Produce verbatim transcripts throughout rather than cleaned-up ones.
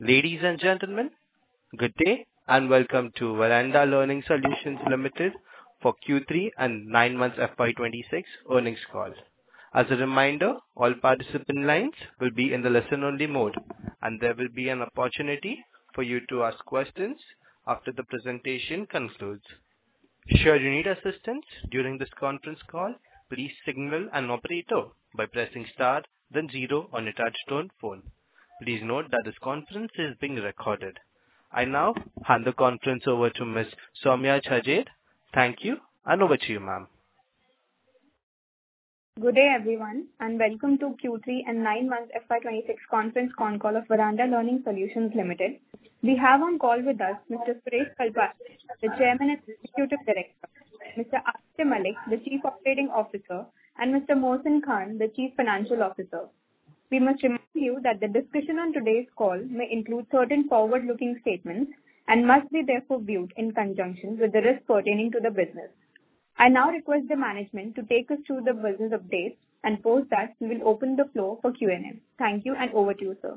Ladies and gentlemen, good day and welcome to Veranda Learning Solutions Limited for Q three and nine months F Y twenty-six earnings call. As a reminder, all participant lines will be in the listen-only mode, and there will be an opportunity for you to ask questions after the presentation concludes. Should you need assistance during this conference call, please signal an operator by pressing star, then zero on your touch-tone phone. Please note that this conference is being recorded. I now hand the conference over to Miz Soumya Chhajed. Thank you, and over to you, ma'am. Good day, everyone, and welcome to Q three and nine months F Y twenty-six conference con call of Veranda Learning Solutions Limited. We have on call with us Mister Suresh Kalpataru, the Chairman and Executive Director, Mister Aditya Malik, the Chief Operating Officer, and Mister Mohsin Khan, the Chief Financial Officer. We must remind you that the discussion on today's call may include certain forward-looking statements and must be therefore viewed in conjunction with the risks pertaining to the business. I now request the management to take us through the business updates, and post that we will open the floor for Q and A. Thank you, and over to you, sir.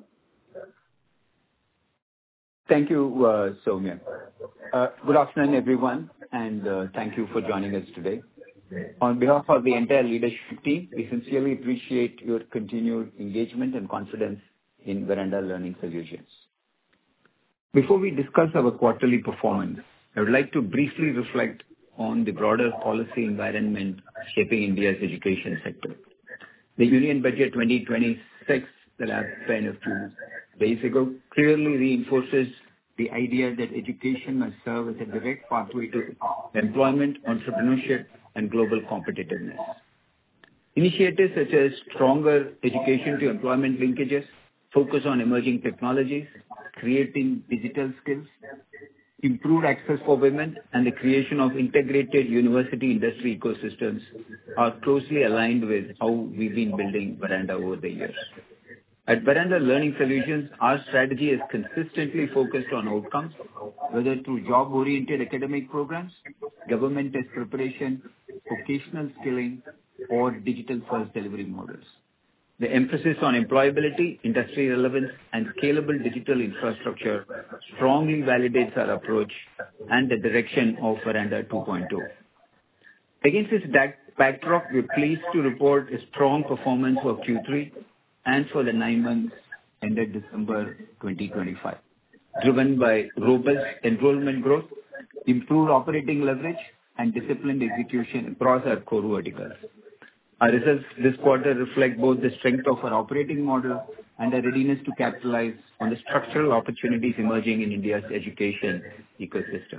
Thank you, uh, Soumya. Uh, good afternoon, everyone, and uh, thank you for joining us today. On behalf of the entire leadership team, we sincerely appreciate your continued engagement and confidence in Veranda Learning Solutions. Before we discuss our quarterly performance, I would like to briefly reflect on the broader policy environment shaping India's education sector. The Union Budget twenty twenty-six that happened a few days ago clearly reinforces the idea that education must serve as a direct pathway to employment, entrepreneurship, and global competitiveness. Initiatives such as stronger education to employment linkages, focus on emerging technologies, creating digital skills, improved access for women, and the creation of integrated university industry ecosystems are closely aligned with how we've been building Veranda over the years. At Veranda Learning Solutions, our strategy is consistently focused on outcomes, whether through job-oriented academic programs, government test preparation, vocational skilling, or digital-first delivery models. The emphasis on employability, industry relevance, and scalable digital infrastructure strongly validates our approach and the direction of Veranda two point oh. Against this backdrop, we're pleased to report a strong performance for Q three and for the nine months ended December twenty twenty-five, driven by robust enrollment growth, improved operating leverage, and disciplined execution across our core verticals. Our results this quarter reflect both the strength of our operating model and our readiness to capitalize on the structural opportunities emerging in India's education ecosystem.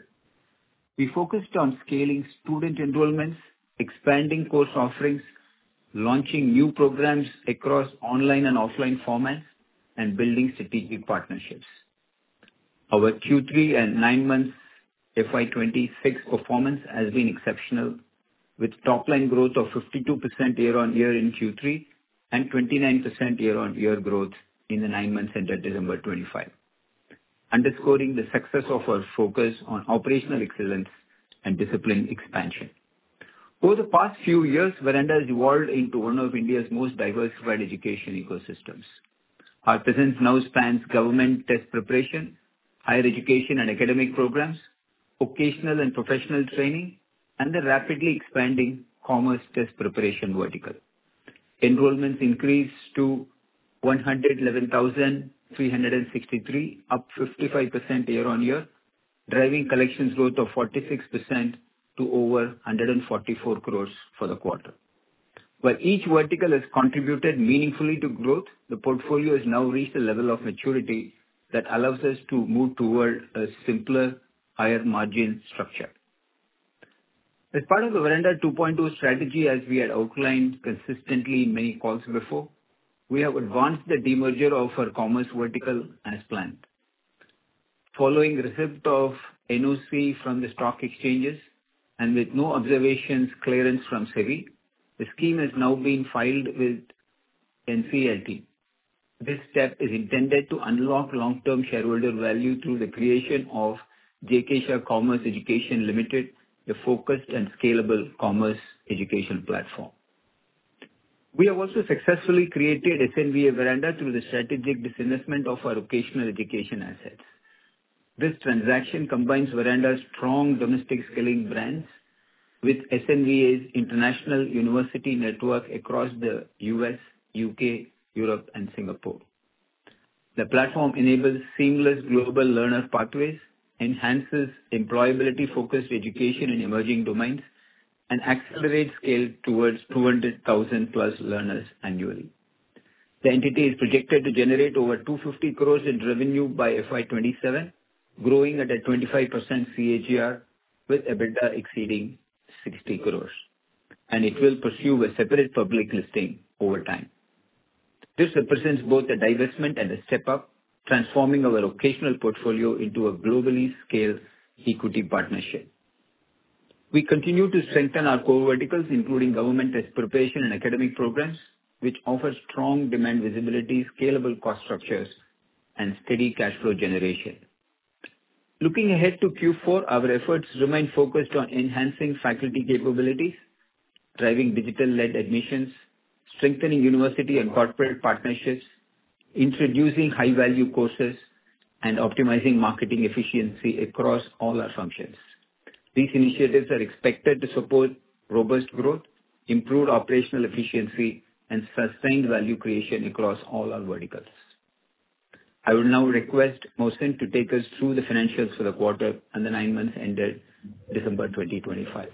We focused on scaling student enrollments, expanding course offerings, launching new programs across online and offline formats, and building strategic partnerships. Our Q three and nine months F Y twenty-six performance has been exceptional, with top-line growth of fifty-two percent year-on-year in Q three and twenty-nine percent year-on-year growth in the nine months ended December twenty-five, underscoring the success of our focus on operational excellence and disciplined expansion. Over the past few years, Veranda has evolved into one of India's most diversified education ecosystems. Our presence now spans government test preparation, higher education and academic programs, vocational and professional training, and the rapidly expanding commerce test preparation vertical. Enrollments increased to one hundred eleven thousand three hundred sixty-three, up fifty-five percent year-on-year, driving collections growth of forty-six percent to over one hundred forty-four crores for the quarter. While each vertical has contributed meaningfully to growth, the portfolio has now reached a level of maturity that allows us to move toward a simpler, higher margin structure. As part of the Veranda two point oh strategy, as we had outlined consistently in many calls before, we have advanced the demerger of our commerce vertical as planned. Following receipt of N O C from the stock exchanges and with no observations clearance from SEBI, the scheme has now been filed with N C L T. This step is intended to unlock long-term shareholder value through the creation of J K Shah Commerce Education Limited, a focused and scalable commerce education platform. We have also successfully created S N V A Veranda through the strategic disinvestment of our vocational education assets. This transaction combines Veranda's strong domestic skilling brands with S N V A's international university network across the U S, U K, Europe, and Singapore. The platform enables seamless global learner pathways, enhances employability-focused education in emerging domains, and accelerates scale towards two hundred thousand plus learners annually. The entity is projected to generate over two hundred fifty crores in revenue by F Y twenty-seven, growing at a twenty-five percent C A G R with EBITDA exceeding sixty crores, and it will pursue a separate public listing over time. This represents both a divestment and a step up, transforming our vocational portfolio into a globally scaled equity partnership. We continue to strengthen our core verticals, including government test preparation and academic programs, which offer strong demand visibility, scalable cost structures, and steady cash flow generation. Looking ahead to Q four, our efforts remain focused on enhancing faculty capabilities, driving digital-led admissions, strengthening university and corporate partnerships, introducing high-value courses, and optimizing marketing efficiency across all our functions. These initiatives are expected to support robust growth, improved operational efficiency, and sustained value creation across all our verticals. I would now request Mohsin to take us through the financials for the quarter and the nine months ended December twenty twenty-five.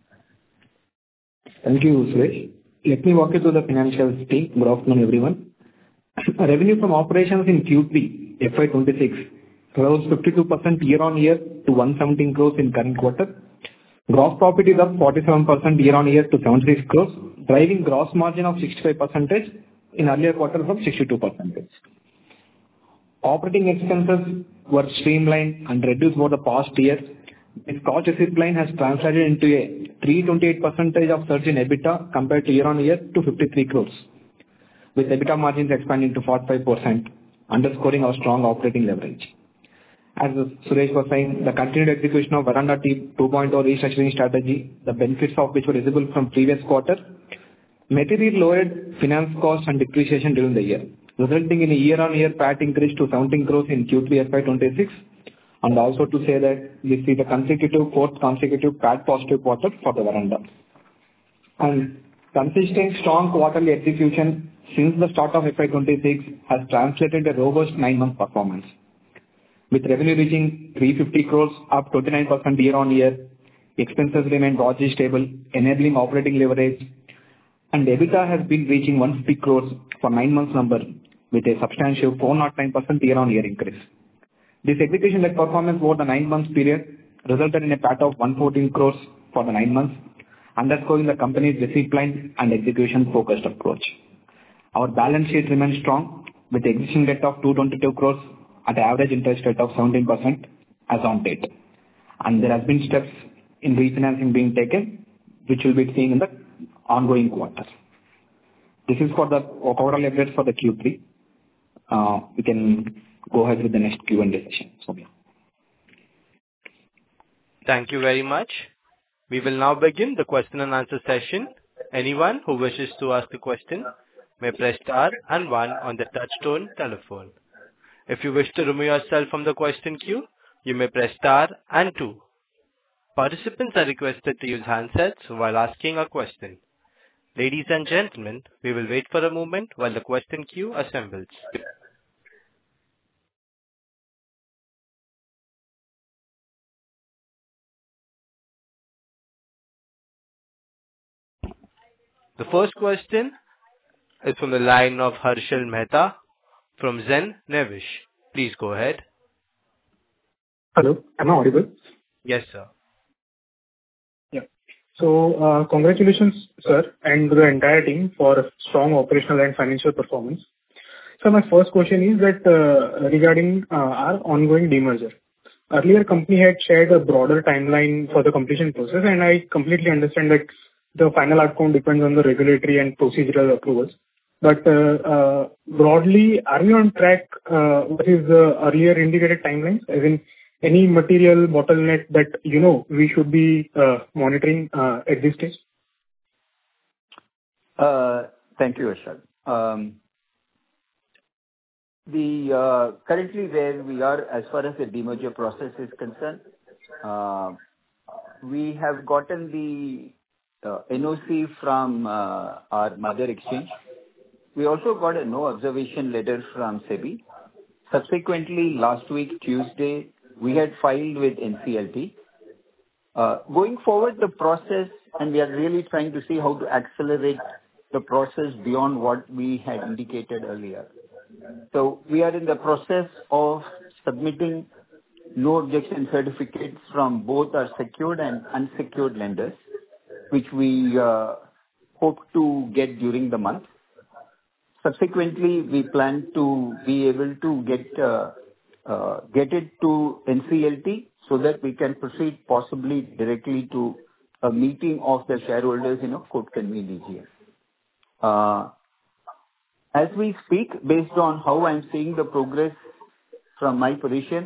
Thank you, Suresh. Let me walk you through the financials team. Good afternoon, everyone. Revenue from operations in Q three F Y twenty-six rose fifty-two percent year-on-year to one hundred seventeen crores in current quarter. Gross profit is up forty-seven percent year-on-year to seventy-six crores, driving gross margin of sixty-five percent in earlier quarter from sixty-two percent. Operating expenses were streamlined and reduced over the past year. This cost discipline has translated into a three hundred twenty-eight percent of surge in EBITDA compared to year-on-year to fifty-three crores, with EBITDA margins expanding to forty-five percent, underscoring our strong operating leverage. As Suresh was saying, the continued execution of Veranda two point oh restructuring strategy, the benefits of which were visible from previous quarter, materially lowered finance costs and depreciation during the year, resulting in a year-on-year P A T increase to seventeen crores in Q three F Y twenty-six, and also to say that we see the consecutive fourth consecutive P A T positive quarter for the Veranda. And consistent strong quarterly execution since the start of F Y twenty-six has translated a robust nine-month performance, with revenue reaching three hundred fifty crores, up twenty-nine percent year-on-year. Expenses remain broadly stable, enabling operating leverage, and EBITDA has been reaching one hundred fifty crores for nine months number, with a substantial four hundred nine percent year-on-year increase. This execution-led performance over the nine months period resulted in a P A T of one hundred fourteen crores for the nine months, underscoring the company's discipline and execution-focused approach. Our balance sheet remains strong, with existing debt of two hundred twenty-two crores at an average interest rate of seventeen percent as on date. And there have been steps in refinancing being taken, which we'll be seeing in the ongoing quarters. This is for the overall updates for the Q three. Uh, we can go ahead with the next Q and A session. So, yeah. Thank you very much. We will now begin the question and answer session. Anyone who wishes to ask a question may press star and one on the touchtone telephone. If you wish to remove yourself from the question queue, you may press star and two. Participants are requested to use handsets while asking a question. Ladies and gentlemen, we will wait for a moment while the question queue assembles. The first question is from the line of Harshal Mehta from Zen Nevish. Please go ahead. Hello, am I audible? Yes, sir. Yeah. So, uh, congratulations, sir, and to the entire team for strong operational and financial performance. So, my first question is that uh, regarding uh, our ongoing demerger. Earlier, company had shared a broader timeline for the completion process, and I completely understand that the final outcome depends on the regulatory and procedural approvals. But uh, uh, broadly, are we on track? Uh, what is the earlier indicated timelines? As in, any material bottleneck that you know we should be uh, monitoring uh, at this stage? Uh, Thank you, Ashal. Um, the uh, currently where we are as far as the demerger process is concerned, uh, we have gotten the uh, N O C from uh, our mother exchange. We also got a no observation letter from SEBI. Subsequently, last week, Tuesday, we had filed with N C L T. Uh, going forward, the process, and we are really trying to see how to accelerate the process beyond what we had indicated earlier. So we are in the process of submitting no objection certificates from both our secured and unsecured lenders, which we uh, hope to get during the month. Subsequently, we plan to be able to get uh, uh, get it to N C L T so that we can proceed possibly directly to a meeting of the shareholders in a court-convened E G M. Uh, as we speak, based on how I'm seeing the progress from my position,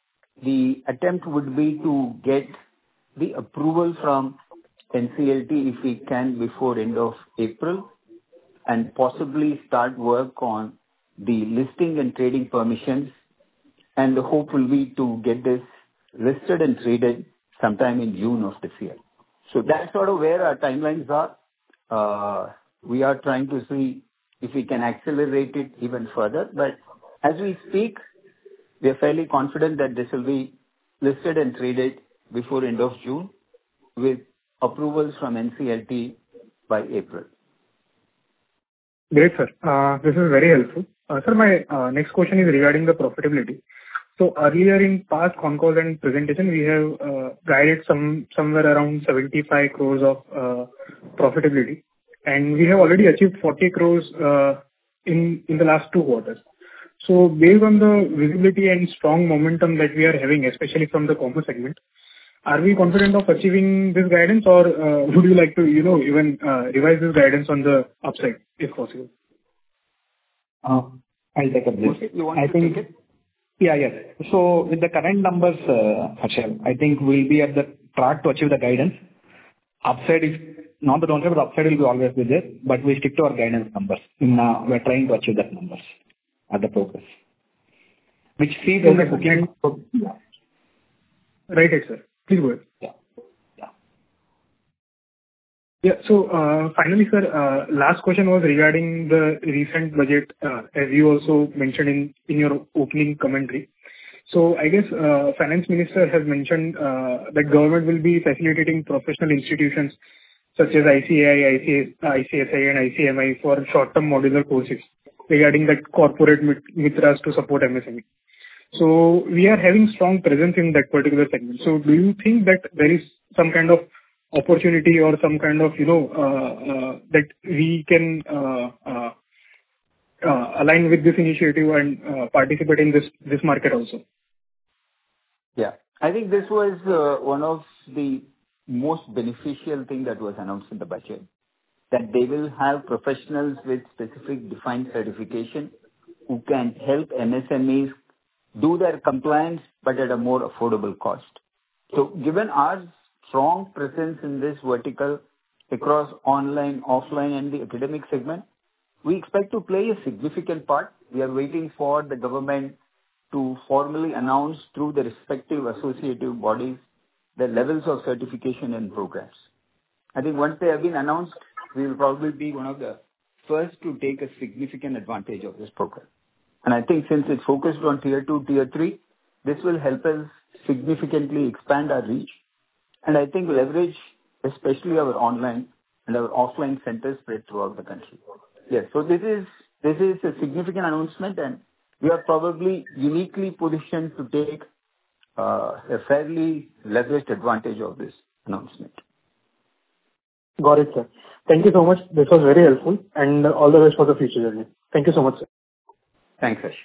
the attempt would be to get the approval from N C L T if we can before end of April, and possibly start work on the listing and trading permissions. And the hope will be to get this listed and traded sometime in June of this year. So that's sort of where our timelines are. Uh, we are trying to see if we can accelerate it even further. But as we speak, we are fairly confident that this will be listed and traded before end of June with approvals from N C L T by April. Great, sir. Uh, This is very helpful. Uh, Sir, my uh, next question is regarding the profitability. So earlier in past con calls and presentation, we have uh, guided some somewhere around seventy-five crores of uh, profitability, and we have already achieved forty crores uh, in in the last two quarters. So based on the visibility and strong momentum that we are having, especially from the commerce segment, are we confident of achieving this guidance, or uh, would you like to, you know, even uh, revise this guidance on the upside, if possible? Uh, I'll take up this. Okay, you want I to think, take it? yeah, yes. So with the current numbers, uh, Harshal, I think we'll be at the track to achieve the guidance. Upside is not the downside, but upside will be always be there, but we stick to our guidance numbers. In, uh, we're trying to achieve that numbers at the progress, which sees in the booking. Yeah. Right, sir. Please go ahead. Yeah. Yeah. Yeah. So, uh, finally, sir, uh, last question was regarding the recent budget, uh, as you also mentioned in in your opening commentary. So I guess, uh, Finance Minister has mentioned uh, that government will be facilitating professional institutions such as I C A I, I C S I, and I C M I for short-term modular courses regarding that corporate mit- mitras to support M S M E. So we are having strong presence in that particular segment. So do you think that there is some kind of opportunity or some kind of, you know, uh, uh, that we can uh, uh, uh, align with this initiative and uh, participate in this this market also? Yeah. I think this was uh, one of the most beneficial thing that was announced in the budget, that they will have professionals with specific defined certification who can help M S M Es do their compliance, but at a more affordable cost. So given our strong presence in this vertical across online, offline, and the academic segment, we expect to play a significant part. We are waiting for the government to formally announce through the respective associative bodies the levels of certification and programs. I think once they have been announced, we will probably be one of the first to take a significant advantage of this program. And I think since it's focused on tier two, tier three, this will help us significantly expand our reach. And I think leverage especially our online and our offline centers spread throughout the country. Yes, so this is, this is a significant announcement, and we are probably uniquely positioned to take uh, a fairly leveraged advantage of this announcement. Got it, sir. Thank you so much. This was very helpful, and all the best for the future journey. Thank you so much, sir. Thanks, Ash.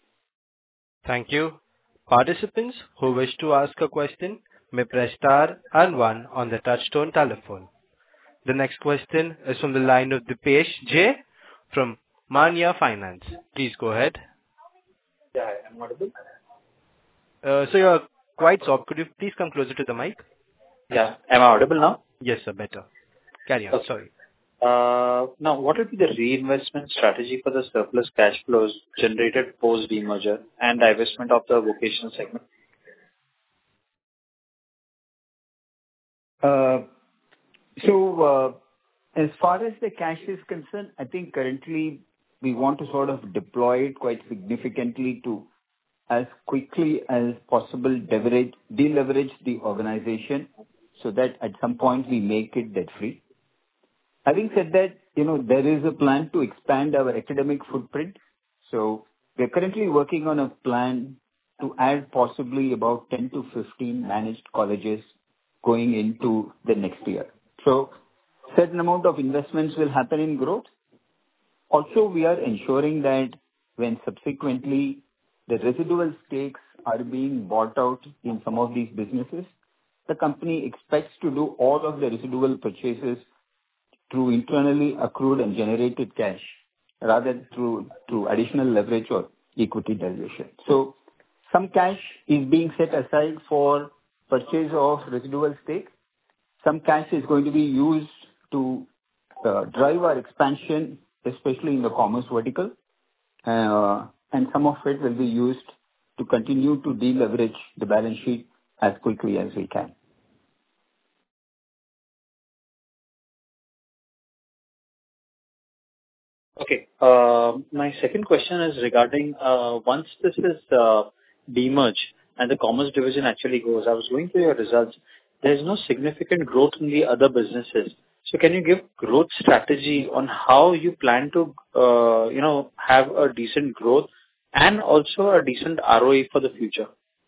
Thank you. Participants who wish to ask a question may press star and one on the touchtone telephone. The next question is from the line of Dipesh J from Manya Finance. Please go ahead. Yeah, I'm audible. Uh, so you're quite soft. Could you please come closer to the mic? Yeah, am I audible now? Yes, sir. Better. Carry on. Okay. Sorry. Uh, Now, what will be the reinvestment strategy for the surplus cash flows generated post-demerger and divestment of the vocational segment? Uh, So, uh, as far as the cash is concerned, I think currently we want to sort of deploy it quite significantly to, as quickly as possible, leverage, deleverage the organization so that at some point we make it debt-free. Having said that, you know, there is a plan to expand our academic footprint. So we're currently working on a plan to add possibly about ten to fifteen managed colleges going into the next year. So certain amount of investments will happen in growth. Also, we are ensuring that when subsequently the residual stakes are being bought out in some of these businesses, the company expects to do all of the residual purchases through internally accrued and generated cash rather than through, through additional leverage or equity dilution. So some cash is being set aside for purchase of residual stake. Some cash is going to be used to uh, drive our expansion, especially in the commerce vertical, uh, and some of it will be used to continue to deleverage the balance sheet as quickly as we can. Okay. Uh, My second question is regarding uh, once this is uh, demerged and the commerce division actually goes, I was going through your results. There's no significant growth in the other businesses. So can you give growth strategy on how you plan to, uh, you know, have a decent growth and also a decent R O E for the future?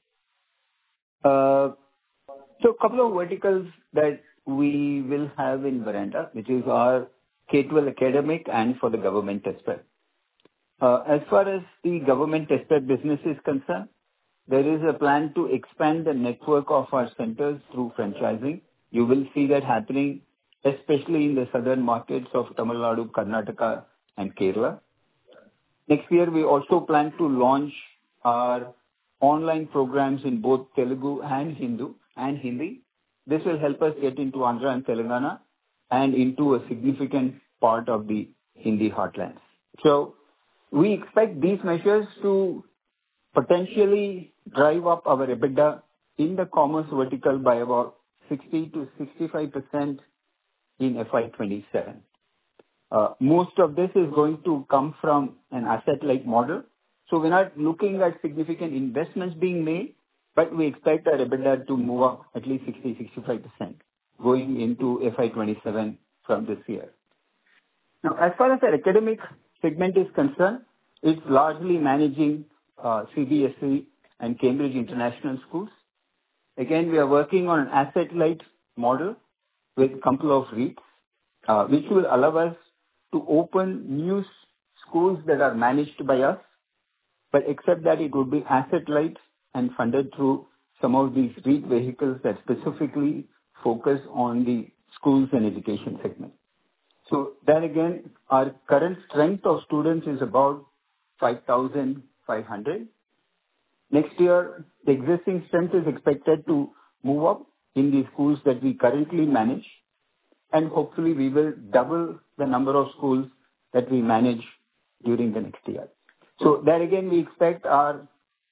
Uh, So a couple of verticals that we will have in Veranda, which is our K twelve academic and for the government as well. Uh, As far as the government test prep business is concerned, there is a plan to expand the network of our centers through franchising. You will see that happening, especially in the southern markets of Tamil Nadu, Karnataka, and Kerala. Next year, we also plan to launch our online programs in both Telugu and Hindu and Hindi. This will help us get into Andhra and Telangana and into a significant part of the Hindi heartlands. So we expect these measures to potentially drive up our EBITDA in the commerce vertical by about sixty to sixty-five percent in F Y twenty-seven. Uh, most of this is going to come from an asset-light model. So we're not looking at significant investments being made, but we expect our EBITDA to move up at least sixty to sixty-five percent going into F Y twenty-seven from this year. Now, as far as our academic segment is concerned, it's largely managing uh, C B S E and Cambridge International Schools. Again, we are working on an asset-light model with a couple of REITs, uh, which will allow us to open new s- schools that are managed by us, but except that it would be asset-light and funded through some of these REIT vehicles that specifically focus on the schools and education segment. So then again, our current strength of students is about five thousand five hundred. Next year, the existing strength is expected to move up in the schools that we currently manage, and hopefully we will double the number of schools that we manage during the next year. So there again, we expect our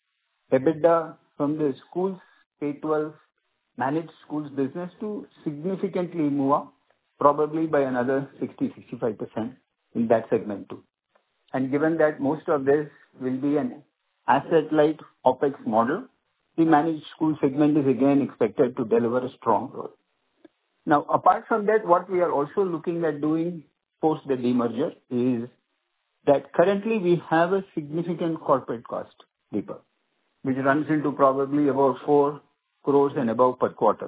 EBITDA from the schools, K twelve managed schools business to significantly move up, probably by another sixty to sixty-five percent in that segment too. And given that most of this will be an asset-light OpEx model, the managed school segment is again expected to deliver a strong growth. Now, apart from that, what we are also looking at doing post the demerger is that currently we have a significant corporate cost, Deepak, which runs into probably about four crores and above per quarter.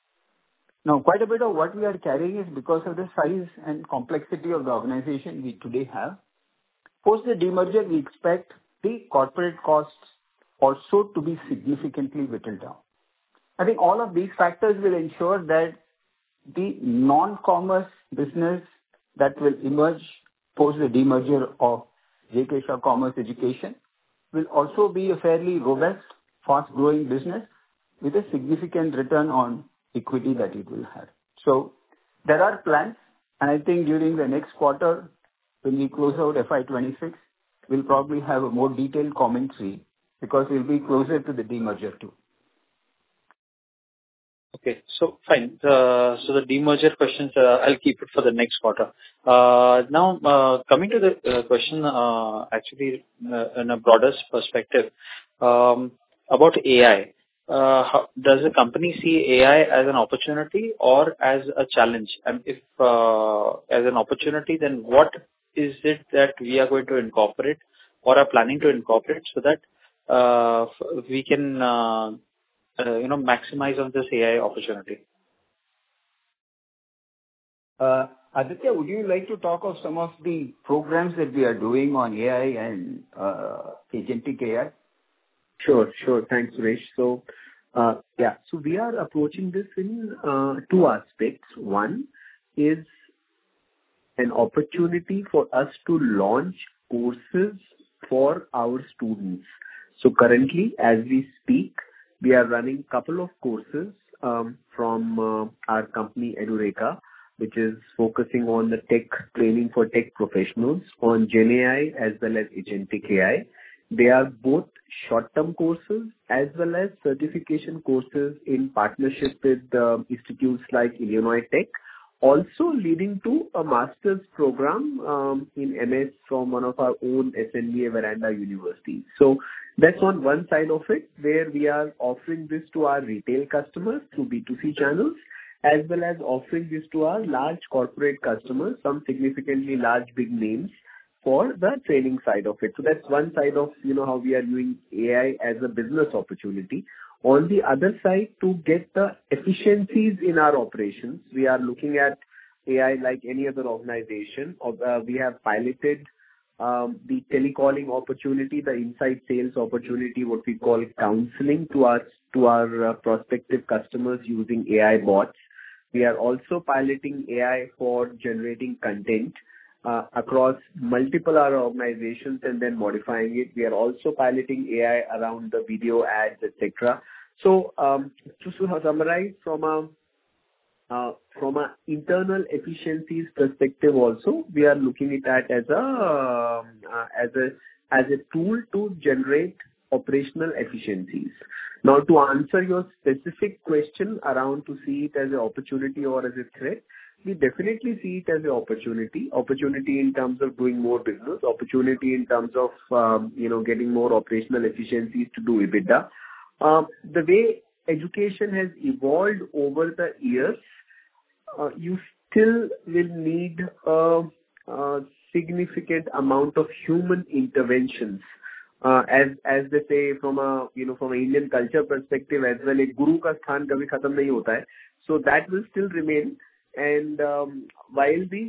Now, quite a bit of what we are carrying is because of the size and complexity of the organization we today have. Post the demerger, we expect the corporate costs also to be significantly whittled down. I think all of these factors will ensure that the non-commerce business that will emerge post the demerger of J K Shah Commerce Education will also be a fairly robust, fast-growing business with a significant return on equity that it will have. So there are plans And I think during the next quarter, when we close out F Y twenty-six, we'll probably have a more detailed commentary because we'll be closer to the demerger too. Okay. So fine. Uh, So the demerger questions, uh, I'll keep it for the next quarter. Uh, Now, uh, coming to the uh, question, uh, actually, uh, in a broader perspective, um, about A I. Uh, how- Does the company see A I as an opportunity or as a challenge? And if uh, as an opportunity, then what is it that we are going to incorporate or are planning to incorporate so that uh, f- we can uh, uh, you know, maximize on this A I opportunity? Uh, Aditya, would you like to talk of some of the programs that we are doing on A I and uh, agentic A I? Sure, sure. Thanks, Suresh. So, uh, yeah, so we are approaching this in uh, two aspects. One is an opportunity for us to launch courses for our students. So currently, as we speak, we are running a couple of courses um, from uh, our company Edureka, which is focusing on the tech training for tech professionals on Gen A I as well as agentic A I. They are both short-term courses as well as certification courses in partnership with uh, institutes like Illinois Tech, also leading to a master's program um, in M S from one of our own S N B A Veranda universities. So that's on one side of it, where we are offering this to our retail customers through B two C channels, as well as offering this to our large corporate customers, some significantly large big names, for the training side of it. So that's one side of, you know, how we are using A I as a business opportunity. On the other side, to get the efficiencies in our operations, we are looking at A I like any other organization. Uh, we have piloted um, the telecalling opportunity, the inside sales opportunity, what we call counseling to our, to our uh, prospective customers using A I bots. We are also piloting A I for generating content Uh, across multiple other organizations and then modifying it. We are also piloting A I around the video ads, et cetera. So, um, to summarize, from a uh, from a internal efficiencies perspective, also we are looking at that as a uh, as a as a tool to generate operational efficiencies. Now, to answer your specific question around to see it as an opportunity or as a threat, we definitely see it as an opportunity. Opportunity in terms of doing more business, opportunity in terms of, um, you know, getting more operational efficiencies to do EBITDA. Um, The way education has evolved over the years, uh, you still will need a a significant amount of human interventions. Uh, As as they say, from a, you know, from an Indian culture perspective as well, एक गुरु का स्थान कभी खत्म नहीं होता है. So that will still remain. And um, while the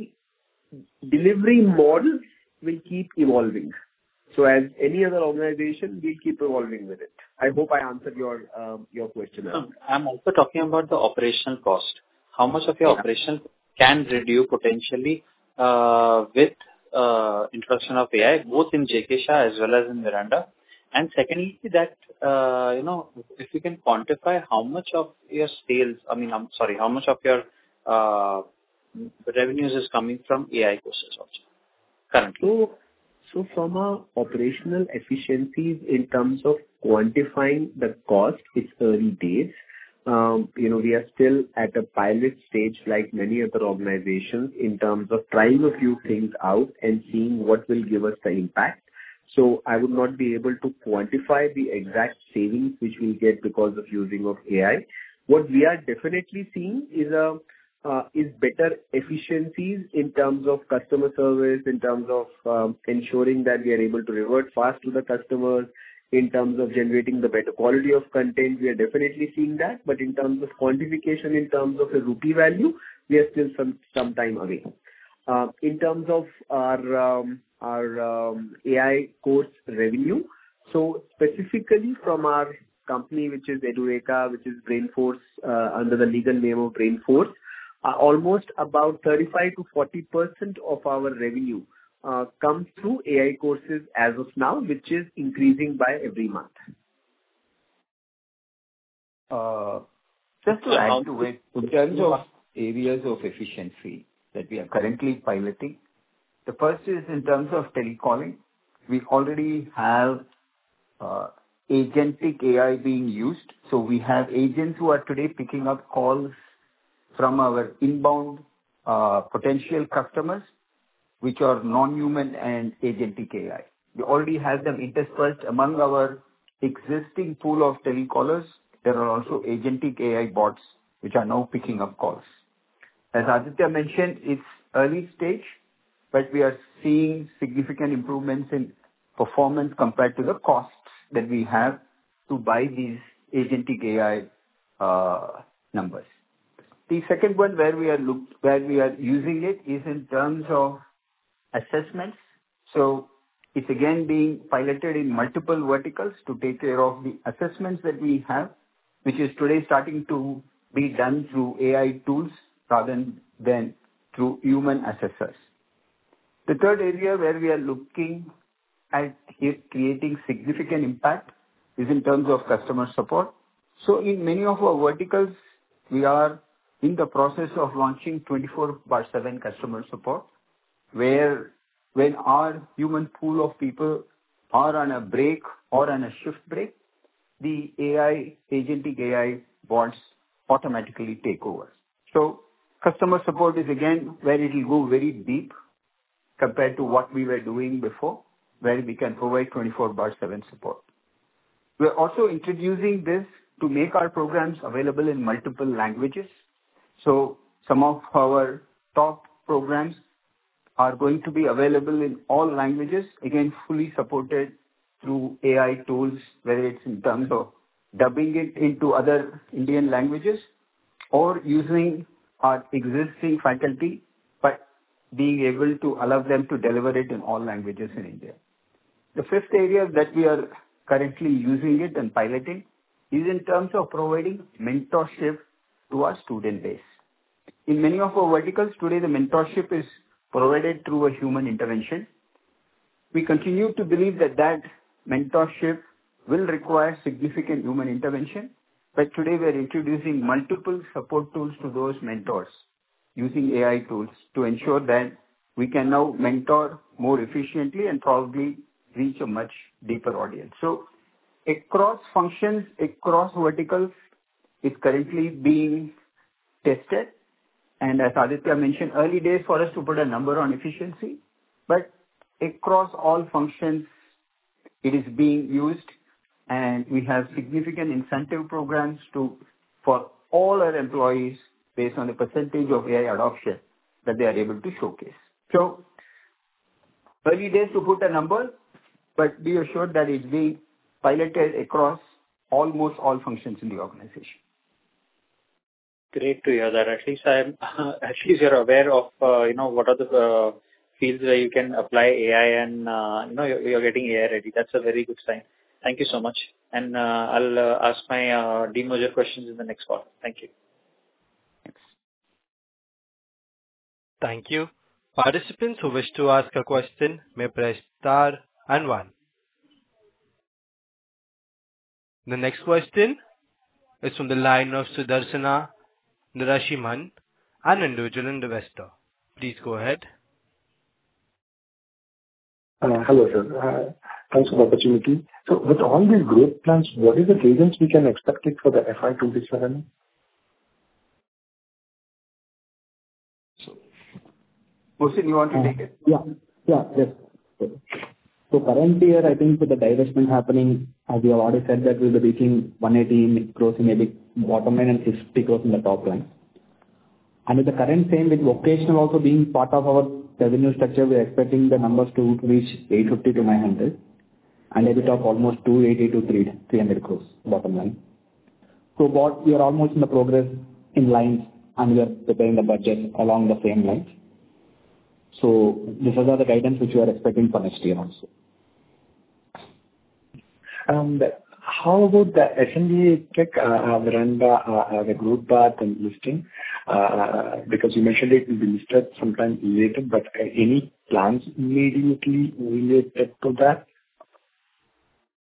delivery models will keep evolving. So as any other organization, we'll keep evolving with it. I hope I answered your um, your question. No, I'm also talking about the operational cost. How much of your Yeah. operation can reduce potentially uh, with uh, introduction of A I, both in J K Shah as well as in Veranda? And secondly, that uh, you know, if you can quantify how much of your sales, I mean, I'm sorry, how much of your uh, revenues is coming from A I courses also currently. So, so from a operational efficiencies in terms of quantifying the cost, it's early days. Um, you know, we are still at a pilot stage like many other organizations in terms of trying a few things out and seeing what will give us the impact. So I would not be able to quantify the exact savings which we'll get because of using of A I. What we are definitely seeing is a uh, is better efficiencies in terms of customer service, in terms of um, ensuring that we are able to revert fast to the customers, in terms of generating the better quality of content. We are definitely seeing that, but in terms of quantification, in terms of a rupee value, we are still some some time away. Uh, in terms of our um, our um, A I course revenue, so specifically from our company, which is Edureka, which is Brainforce, uh, under the legal name of Brainforce, uh, almost about thirty-five to forty percent of our revenue uh, comes through A I courses as of now, which is increasing by every month. Uh, Just to add to it, in terms of areas of efficiency, that we are currently piloting. The first is in terms of telecalling. We already have uh, agentic A I being used. So we have agents who are today picking up calls from our inbound uh, potential customers, which are non-human and agentic A I. We already have them interspersed among our existing pool of telecallers. There are also agentic A I bots which are now picking up calls. As Aditya mentioned, it's early stage, but we are seeing significant improvements in performance compared to the costs that we have to buy these agentic A I uh, numbers. The second one where we are look, where we are using it is in terms of assessments. So it's again being piloted in multiple verticals to take care of the assessments that we have, which is today starting to be done through A I tools rather than through human assessors. The third area where we are looking at creating significant impact is in terms of customer support. So in many of our verticals, we are in the process of launching twenty-four by seven customer support, where when our human pool of people are on a break or on a shift break, the A I, agentic A I bots automatically take over. So customer support is again where it will go very deep compared to what we were doing before, where we can provide twenty-four by seven support. We're also introducing this to make our programs available in multiple languages. So some of our top programs are going to be available in all languages, again, fully supported through A I tools, whether it's in terms of dubbing it into other Indian languages or using our existing faculty, but being able to allow them to deliver it in all languages in India. The fifth area that we are currently using it and piloting is in terms of providing mentorship to our student base. In many of our verticals today, the mentorship is provided through a human intervention. We continue to believe that that mentorship will require significant human intervention, but today we are introducing multiple support tools to those mentors using A I tools to ensure that we can now mentor more efficiently and probably reach a much deeper audience. So across functions, across verticals, it's currently being tested. And as Aditya mentioned, early days for us to put a number on efficiency, but across all functions, it is being used, and we have significant incentive programs to for all our employees based on the percentage of A I adoption that they are able to showcase. So early days to put a number, but be assured that it's being piloted across almost all functions in the organization. Great to hear that. At least I'm, at least you're aware of, uh, you know, what are the uh, fields where you can apply A I and, uh, you know, you're, you're getting A I ready. That's a very good sign. Thank you so much. And uh, I'll uh, ask my uh, demerger questions in the next call. Thank you. Thanks. Thank you. Participants who wish to ask a question may press star and one. The next question is from the line of Sudarsana Narasimhan, an individual investor. Please go ahead. Uh, hello, sir. Uh, thanks for the opportunity. So, with all these growth plans, what is the cadence we can expect it for the F Y twenty-seven? So, Mohsin, you want to Uh, take it? Yeah. Yeah. Yes. So current year, I think with the divestment happening, as you have already said, that we'll be reaching one hundred eighty crores in maybe bottom line and fifty crores in the top line. And with the current same, with vocational also being part of our revenue structure, we are expecting the numbers to reach eight fifty to nine hundred, and a bit of almost two eighty to three hundred crores bottom line. So what we are almost in the progress in lines, and we are preparing the budget along the same lines. So this is the guidance which we are expecting for next year also. And how about the S N D A check, uh, Veranda, uh, uh, the growth path and listing? Uh, because you mentioned it will be listed sometime later, but uh, any plans immediately related to that?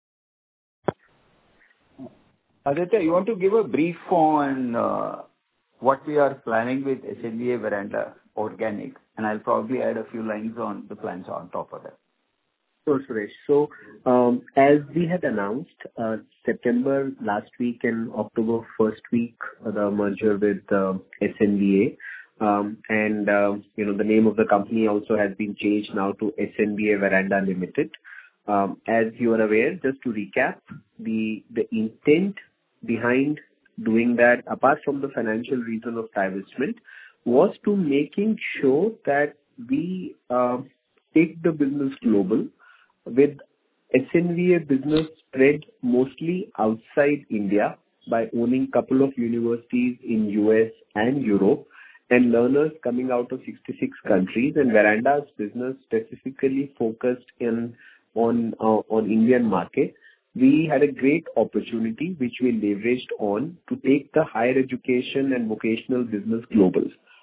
Aditya, you want to give a brief on uh, what we are planning with S N V A Veranda organic, and I'll probably add a few lines on the plans on top of that. Sure, Suresh. So, um, as we had announced, uh, September last week and October first week, uh, the merger with uh, S N V A, um, and uh, you know the name of the company also has been changed now to S N V A Veranda Limited. Um, as you are aware, just to recap, the the intent behind doing that, apart from the financial reason of divestment, was to making sure that we uh, take the business global, with S N V A business spread mostly outside India by owning couple of universities in U S and Europe, and learners coming out of sixty-six countries, and Veranda's business specifically focused in on uh, on Indian market. We had a great opportunity which we leveraged on to take the higher education and vocational business global.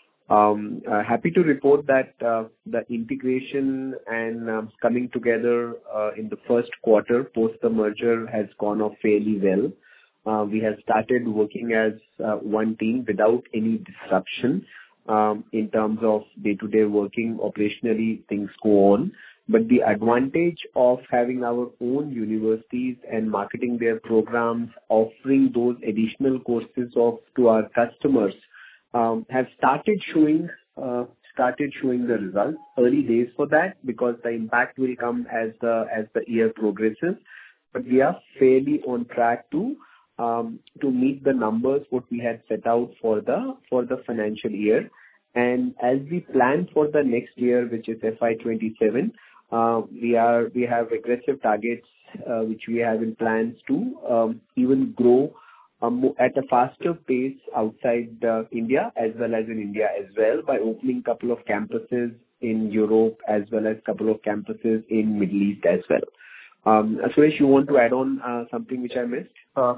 Um, uh, happy to report that uh, the integration and um, coming together uh, in the first quarter post the merger has gone off fairly well. Uh, we have started working as uh, one team without any disruption um, in terms of day-to-day working. Operationally, things go on. But the advantage of having our own universities and marketing their programs, offering those additional courses of to our customers, Um, have started showing uh, started showing the results. Early days for that, because the impact will come as the as the year progresses. But we are fairly on track to um, to meet the numbers what we had set out for the for the financial year. And as we plan for the next year, which is F Y twenty-seven, uh, we are we have aggressive targets uh, which we have in plans to um, even grow Um, at a faster pace outside uh, India as well as in India as well, by opening couple of campuses in Europe as well as couple of campuses in Middle East as well. Um, Suresh, you want to add on uh, something which I missed? Uh,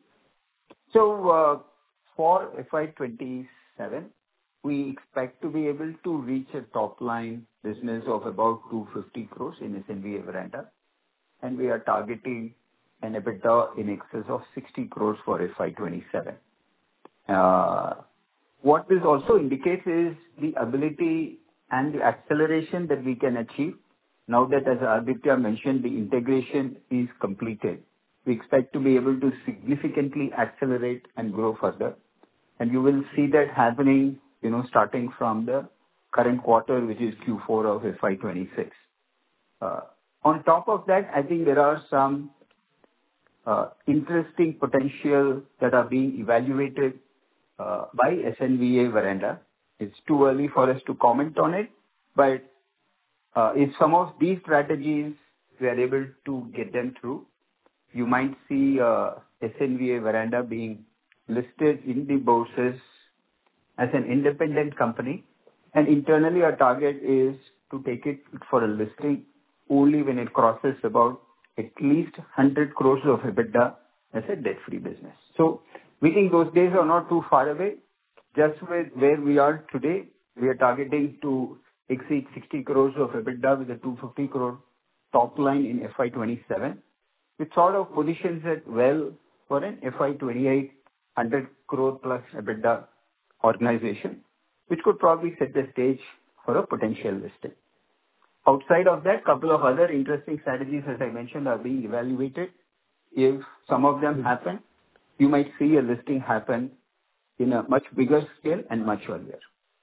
so uh, for F Y twenty-seven, we expect to be able to reach a top line business of about two hundred fifty crores in S N V A Veranda, and we are targeting an EBITDA in excess of sixty crores for F Y twenty-seven. Uh, what this also indicates is the ability and the acceleration that we can achieve now that, as Aditya mentioned, the integration is completed. We expect to be able to significantly accelerate and grow further. And you will see that happening, you know, starting from the current quarter, which is Q four of F Y twenty-six. Uh, on top of that, I think there are some Uh, interesting potential that are being evaluated uh, by S N V A Veranda. It's too early for us to comment on it, but uh, if some of these strategies we are able to get them through, you might see uh, S N V A Veranda being listed in the bourses as an independent company, and internally our target is to take it for a listing only when it crosses about at least one hundred crores of EBITDA as a debt-free business. So we think those days are not too far away. Just with where we are today, we are targeting to exceed sixty crores of EBITDA with a two hundred fifty crore top line in F Y twenty-seven, which sort of positions it well for an F Y twenty-eight one hundred crore plus EBITDA organization, which could probably set the stage for a potential listing. Outside of that, couple of other interesting strategies, as I mentioned, are being evaluated. If some of them happen, you might see a listing happen in a much bigger scale and much earlier.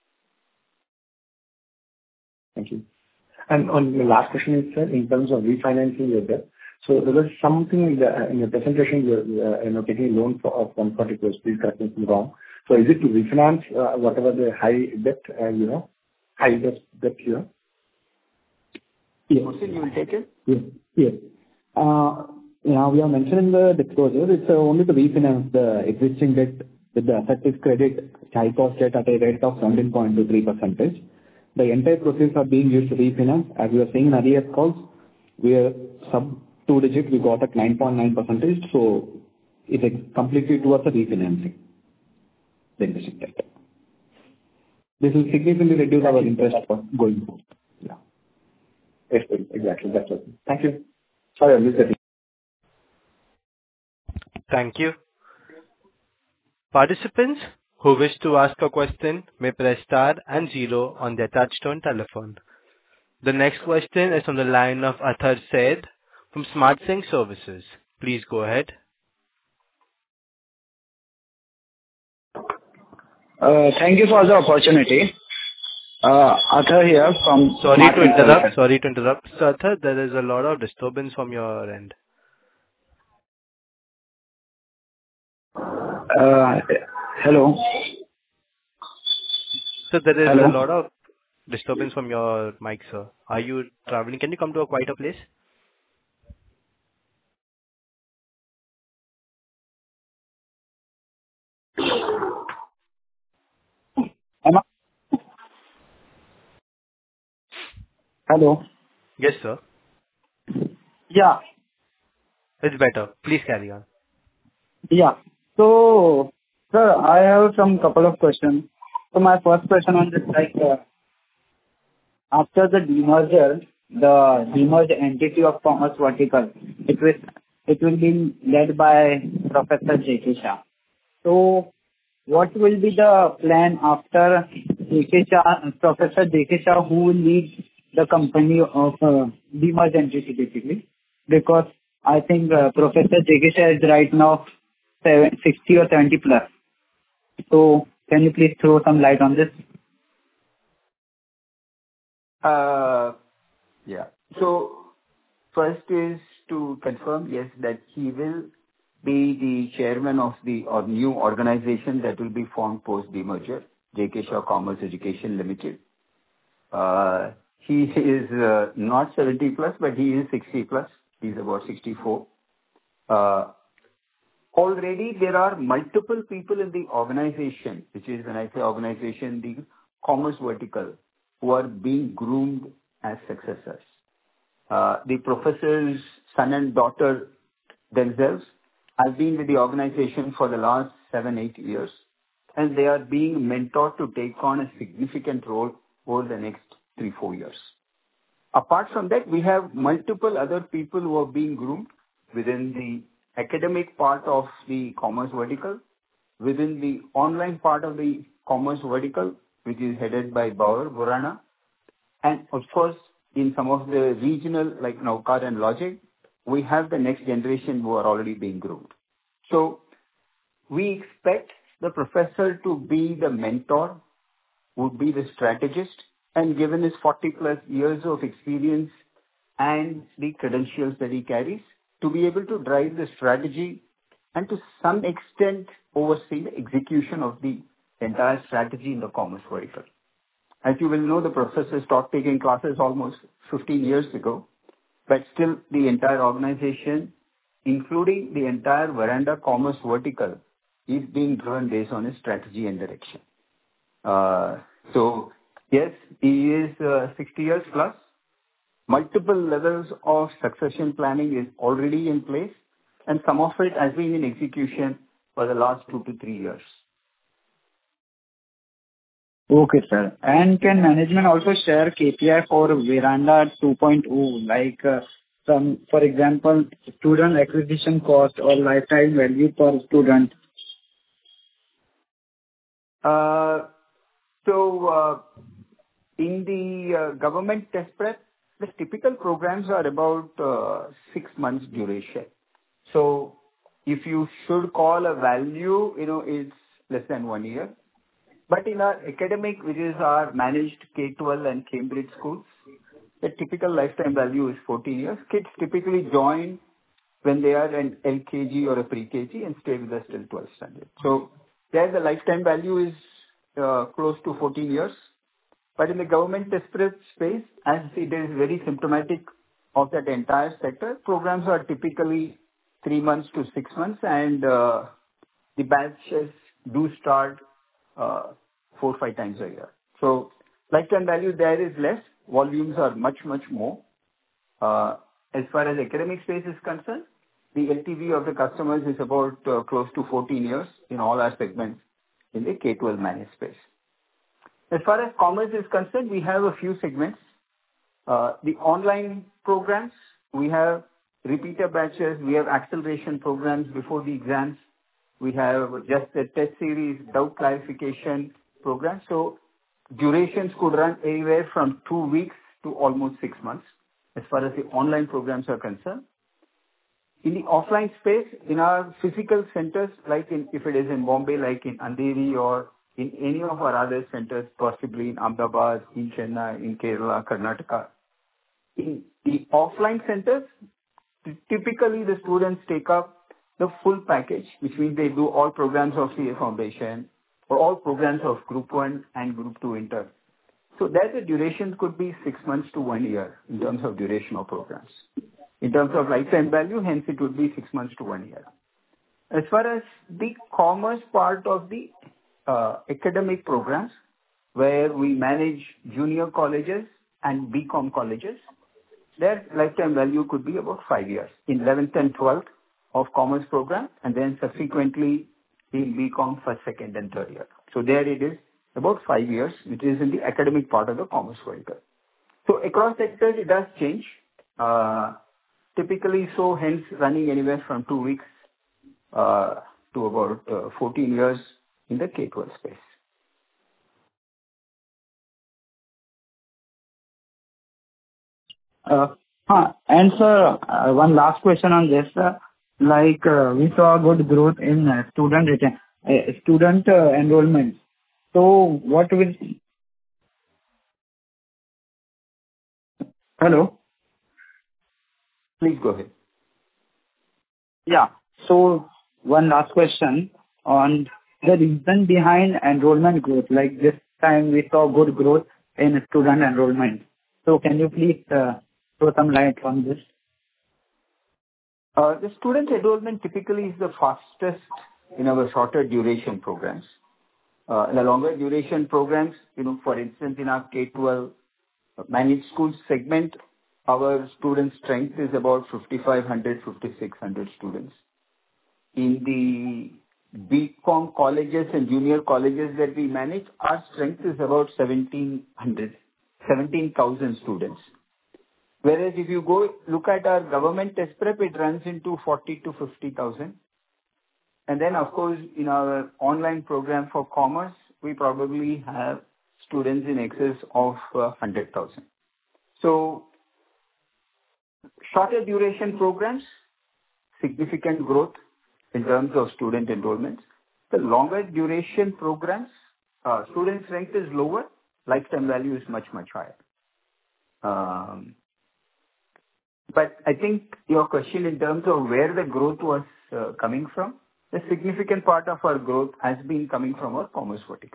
Thank you. And on the last question is, sir, in terms of refinancing your debt, so there was something in, the, in your presentation, you're uh, you know, taking a loan for, of one hundred forty crores. Please correct me if I'm wrong. So is it to refinance uh, whatever the high debt, uh, you know, high debt, debt here? Yes. Mohsin, you will take it? Yes. Yes. Uh, yeah, we have mentioned in the disclosure, it's uh, only to refinance the existing debt with the effective credit high cost debt at a rate of seventeen point two three percent. The entire proceeds are being used to refinance. As we were saying in earlier calls, we are sub two digit, we got at nine point nine percent, so it's completely towards the refinancing the existing debt. This will significantly reduce our interest going forward. Yeah. Yes, exactly. That's it. Thank you. Sorry, I missed that. Thank you. Participants who wish to ask a question may press star and zero on their touchtone telephone. The next question is on the line of Athar Said from Smart Sync Services. Please go ahead. Uh, Thank you for the opportunity. Uh, Athar here from Sorry Smart to Sync interrupt. Services. Sorry to interrupt. Sir, Athar, there is a lot of disturbance from your end. Uh, Hello. So there is Hello. a lot of disturbance from your mic, sir. Are you traveling? Can you come to a quieter place? Am I- Hello. Yes, sir. Yeah. It's better. Please carry on. Yeah. So, sir, I have some couple of questions. So my first question on this, like, uh, after the demerger, the demerged entity of Commerce Vertical, it will, it will be led by Professor J K Shah. So what will be the plan after J K Shah, Professor J K Shah, who will lead the company of uh, demerged entity basically? Because I think uh, Professor J K Shah is right now seven, sixty or seventy plus. So can you please throw some light on this? Uh, yeah. So first is to confirm, yes, that he will be the chairman of the or new organization that will be formed post demerger, J K Shah Commerce Education Limited. Uh, he is uh, not seventy plus, but he is sixty plus. He's about sixty-four. Uh, already there are multiple people in the organization, which is when I say organization, the commerce vertical, who are being groomed as successors. Uh, the professor's son and daughter themselves have been with the organization for the last seven, eight years, and they are being mentored to take on a significant role over the next three, four years. Apart from that, we have multiple other people who are being groomed within the academic part of the commerce vertical, within the online part of the commerce vertical, which is headed by Bauer Burana, and of course, in some of the regional, like Naukar and Logic, we have the next generation who are already being groomed. So we expect the professor to be the mentor, would be the strategist, and given his forty plus years of experience and the credentials that he carries, to be able to drive the strategy and to some extent oversee the execution of the entire strategy in the commerce vertical. As you will know, the professor stopped taking classes almost fifteen years ago, but still the entire organization, including the entire Veranda commerce vertical, is being driven based on his strategy and direction. Uh, so, yes, he is uh, sixty years plus. Multiple levels of succession planning is already in place, and some of it has been in execution for the last two to three years. Okay, sir. And can management also share K P I for Veranda two point oh, like uh, some, for example, student acquisition cost or lifetime value per student? Uh, so, uh, in the uh, government test prep, the typical programs are about uh, six months duration. So, if you should call a value, you know, it's less than one year. But in our academic, which is our managed K twelve and Cambridge schools, the typical lifetime value is fourteen years. Kids typically join when they are an L K G or a pre-K G and stay with us till twelfth standard. So there the lifetime value is uh, close to fourteen years. But in the government test prep space, as it is very symptomatic of that entire sector, programs are typically three months to six months, and uh, the batches do start uh, four, five times a year. So lifetime value there is less. Volumes are much, much more. Uh, as far as academic space is concerned, the L T V of the customers is about uh, close to fourteen years in all our segments in the K twelve managed space. As far as commerce is concerned, we have a few segments. Uh, the online programs, we have repeater batches, we have acceleration programs before the exams, We have just a test series, doubt clarification program. So durations could run anywhere from two weeks to almost six months as far as the online programs are concerned. In the offline space, in our physical centers, like in, if it is in Bombay, like in Andheri or in any of our other centers, possibly in Ahmedabad, in Chennai, in Kerala, Karnataka, in the offline centers, typically the students take up the full package, which means they do all programs of C A Foundation or all programs of Group one and Group two Inter. So there the duration could be six months to one year in terms of duration of programs. In terms of lifetime value, hence it would be six months to one year. As far as the commerce part of the uh, academic programs, where we manage junior colleges and B Com colleges, their lifetime value could be about five years in eleventh and twelfth of commerce program, and then subsequently in B Com first, second, and third year. So there it is about five years, which is in the academic part of the commerce vertical. So across sectors, it does change. Uh, typically, so hence running anywhere from two weeks uh, to about uh, fourteen years in the K twelve space. Uh, huh. And sir, uh, one last question on this. Uh, like uh, we saw good growth in uh, student retain, uh, student uh, enrollment. So what will? Hello. Please go ahead. Yeah. So one last question on the reason behind enrollment growth. Like this time we saw good growth in student enrollment. So can you please uh, throw some light on this? Uh, the student enrollment typically is the fastest in our shorter duration programs. Uh, in the longer duration programs, you know, for instance, in our K twelve managed schools segment, our student strength is about fifty-five hundred, fifty-six hundred students. In the B Com colleges and junior colleges that we manage, our strength is about seventeen hundred, seventeen thousand students. Whereas if you go look at our government test prep, it runs into forty to fifty thousand. And then, of course, in our online program for commerce, we probably have students in excess of uh, one hundred thousand. So, shorter duration programs, significant growth in terms of student enrollments. The longer duration programs, uh, student strength is lower, lifetime value is much, much higher. Um, but I think your question in terms of where the growth was uh, coming from, a significant part of our growth has been coming from our commerce vertical.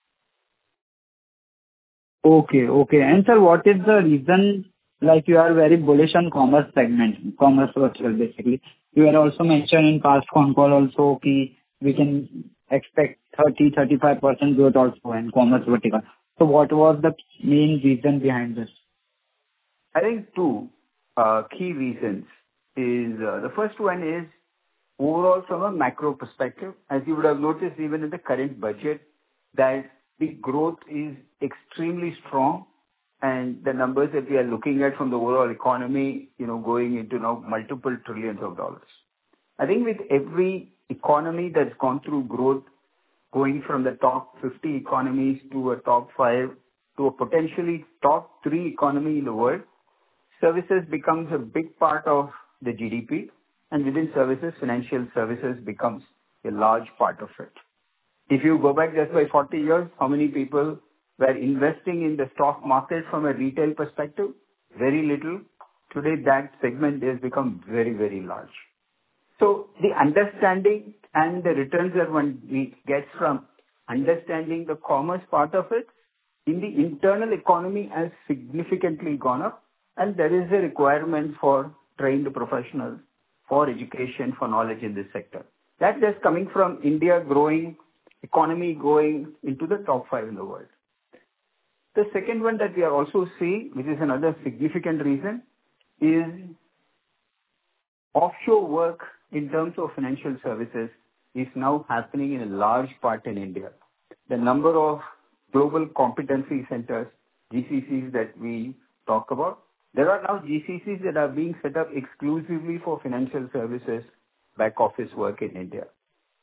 Okay, okay. And sir, what is the reason, like you are very bullish on commerce segment, commerce vertical basically. You had also mentioned in past con call also ki we can expect thirty to thirty-five percent growth also in commerce vertical. So what was the main reason behind this? I think two uh, key reasons is, uh, the first one is overall from a macro perspective, as you would have noticed even in the current budget, that the growth is extremely strong and the numbers that we are looking at from the overall economy, you know, going into now multiple trillions of dollars. I think with every economy that's gone through growth, going from the top fifty economies to a top five to a potentially top three economy in the world, services becomes a big part of the G D P, and within services, financial services becomes a large part of it. If you go back just by forty years, how many people were investing in the stock market from a retail perspective? Very little. Today, that segment has become very, very large. So the understanding and the returns that one gets from understanding the commerce part of it in the internal economy has significantly gone up, and there is a requirement for trained professionals, for education, for knowledge in this sector. That's just coming from India growing, economy going into the top five in the world. The second one that we are also seeing, which is another significant reason, is offshore work in terms of financial services is now happening in a large part in India. The number of global competency centers, G C Cs that we talk about, there are now G C Cs that are being set up exclusively for financial services back office work in India.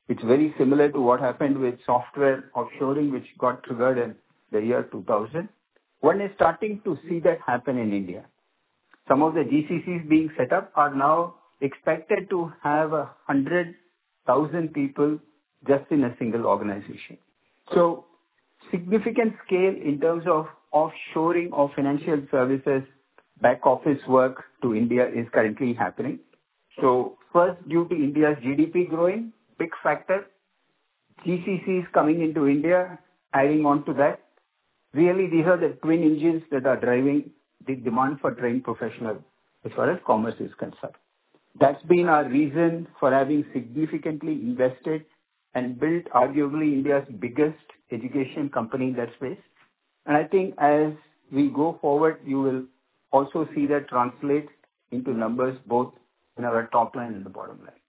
It's very similar to what happened with software offshoring, which got triggered in the year two thousand. One is starting to see that happen in India. Some of the G C Cs being set up are now expected to have a hundred thousand people just in a single organization. So significant scale in terms of offshoring of financial services, back office work to India is currently happening. So first, due to India's G D P growing, big factor, G C Cs coming into India, adding on to that. Really, these are the twin engines that are driving the demand for trained professionals as far as commerce is concerned. That's been our reason for having significantly invested and built arguably India's biggest education company in that space. And I think as we go forward, you will also see that translate into numbers both in our top line and the bottom line.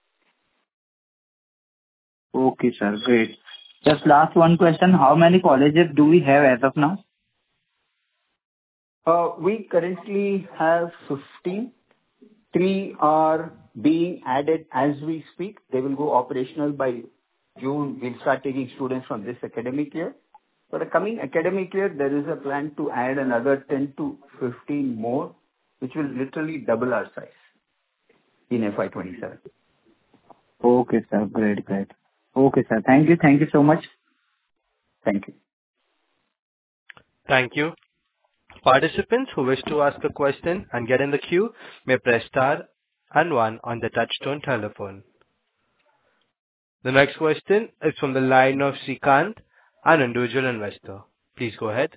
Okay, sir. Great. Just last one question. How many colleges do we have as of now? Uh, we currently have fifteen. Three are being added as we speak. They will go operational by June. We'll start taking students from this academic year. For the coming academic year, there is a plan to add another ten to fifteen more, which will literally double our size in F Y twenty-seven. Okay, sir. Great, great. Okay, sir. Thank you. Thank you so much. Thank you. Thank you. Participants who wish to ask a question and get in the queue may press star and one on the touchtone telephone. The next question is from the line of Srikant, an individual investor. Please go ahead.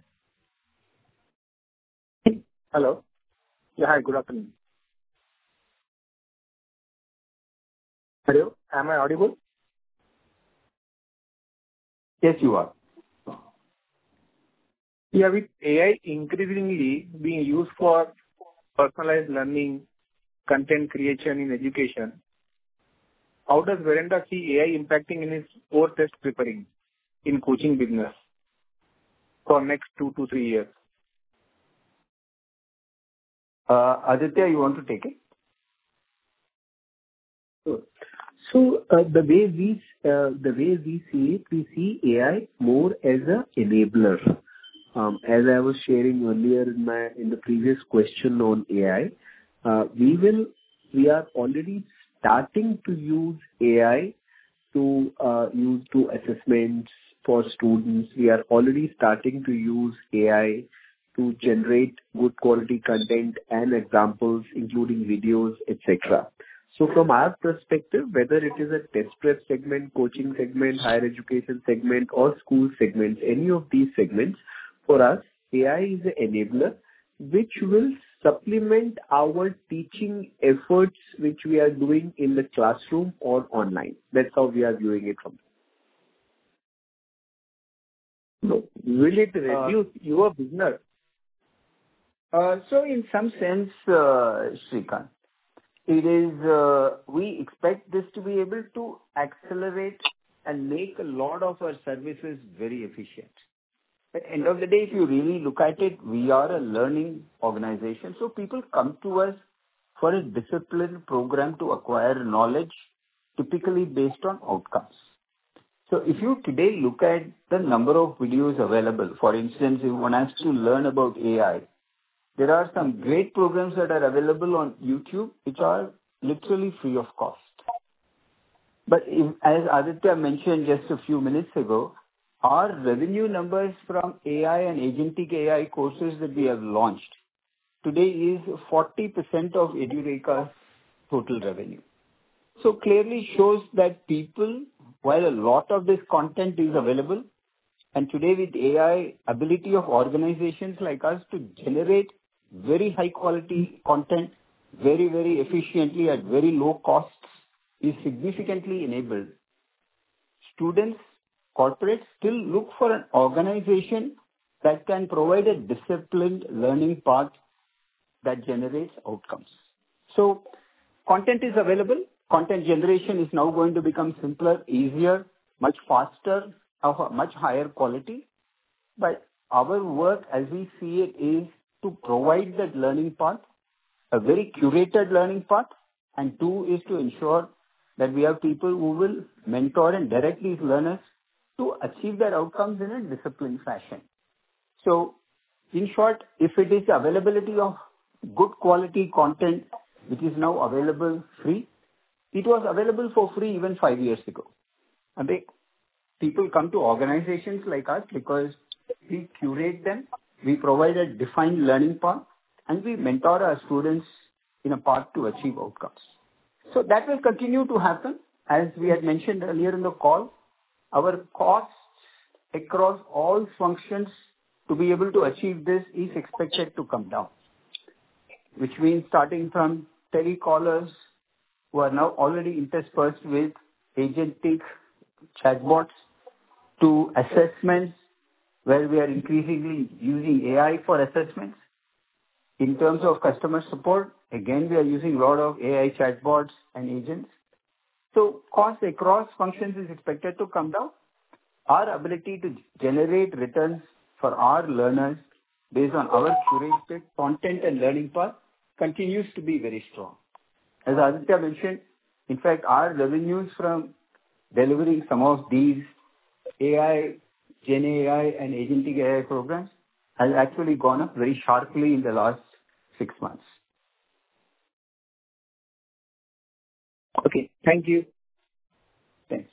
Hello. Yeah, hi, good afternoon. Hello, am I audible? Yes, you are. Yeah, with A I increasingly being used for personalized learning, content creation in education, how does Veranda see A I impacting in its core test preparing in coaching business for next two to three years? Uh, Aditya, you want to take it? So uh, the way we uh, the way we see it, we see A I more as a enabler. Um, as I was sharing earlier in my in the previous question on A I, uh, we will we are already starting to use A I to uh, use to assessments for students. We are already starting to use A I to generate good quality content and examples, including videos, et cetera. So from our perspective, whether it is a test prep segment, coaching segment, higher education segment, or school segments, any of these segments, for us, A I is an enabler which will supplement our teaching efforts which we are doing in the classroom or online. That's how we are viewing it from. No. Will it reduce uh, your business? Uh, so in some sense, uh, Srikant, it is, uh, we expect this to be able to accelerate and make a lot of our services very efficient. At the end of the day, if you really look at it, we are a learning organization. So people come to us for a disciplined program to acquire knowledge, typically based on outcomes. So if you today look at the number of videos available, for instance, if one has to learn about A I, there are some great programs that are available on YouTube, which are literally free of cost. But if, as Aditya mentioned just a few minutes ago, our revenue numbers from A I and agentic A I courses that we have launched today is forty percent of Edureka's total revenue. So clearly shows that people, while a lot of this content is available, and today with A I, ability of organizations like us to generate very high quality content very, very efficiently at very low costs is significantly enabled. Students, corporates still look for an organization that can provide a disciplined learning path that generates outcomes. So content is available. Content generation is now going to become simpler, easier, much faster, of a much higher quality. But our work as we see it is to provide that learning path, a very curated learning path, and two is to ensure that we have people who will mentor and direct these learners to achieve their outcomes in a disciplined fashion. So, in short, if it is availability of good quality content which is now available free, it was available for free even five years ago. And they, people come to organizations like us because we curate them, we provide a defined learning path, and we mentor our students in a path to achieve outcomes. So that will continue to happen. As we had mentioned earlier in the call, our costs across all functions to be able to achieve this is expected to come down, which means starting from telecallers who are now already interspersed with agentic chatbots to assessments where we are increasingly using A I for assessments. In terms of customer support, again, we are using a lot of A I chatbots and agents. So cost across functions is expected to come down. Our ability to generate returns for our learners based on our curated content and learning path continues to be very strong. As Aditya mentioned, in fact, our revenues from delivering some of these A I, Gen A I and agentic A I programs has actually gone up very sharply in the last six months. Okay, thank you. Thanks.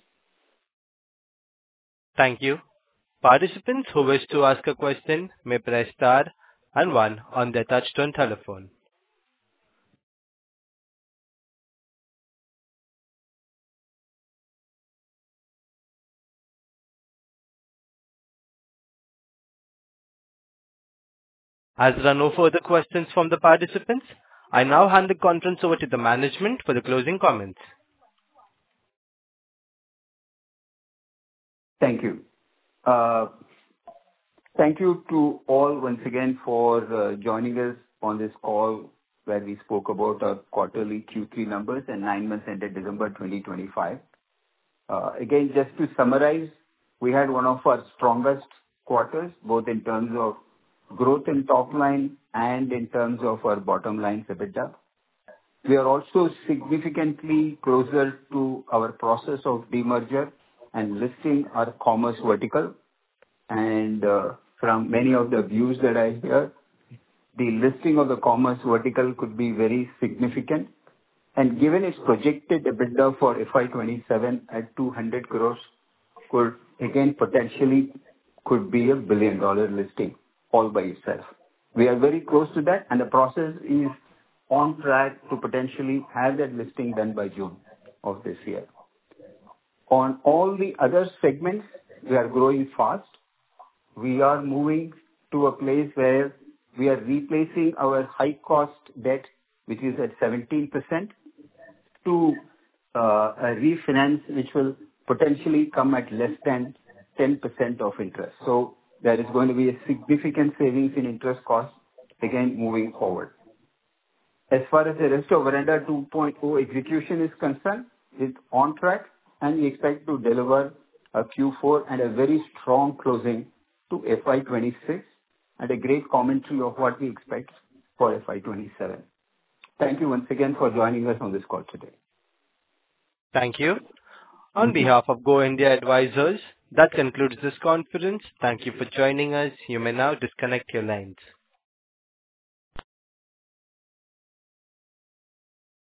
Thank you. Participants who wish to ask a question may press star and one on their touchtone telephone. As there are no further questions from the participants, I now hand the conference over to the management for the closing comments. Thank you. Uh, thank you to all once again for uh, joining us on this call where we spoke about our quarterly Q three numbers and nine months ended December twenty twenty-five. Uh, again, just to summarize, we had one of our strongest quarters, both in terms of growth in top line and in terms of our bottom line EBITDA. We are also significantly closer to our process of demerger and listing our commerce vertical. And uh, from many of the views that I hear, the listing of the commerce vertical could be very significant. And given its projected EBITDA for F Y twenty-seven at two hundred crores, could again potentially could be a billion dollar listing all by itself. We are very close to that, and the process is on track to potentially have that listing done by June of this year. On all the other segments, we are growing fast. We are moving to a place where we are replacing our high-cost debt, which is at seventeen percent, to uh, a refinance which will potentially come at less than ten percent of interest. So there is going to be a significant savings in interest costs, again, moving forward. As far as the rest of Veranda two point oh execution is concerned, it's on track, and we expect to deliver a Q four and a very strong closing to F Y twenty-six and a great commentary of what we expect for F Y twenty-seven. Thank you once again for joining us on this call today. Thank you. On behalf of Go India Advisors, that concludes this conference. Thank you for joining us. You may now disconnect your lines.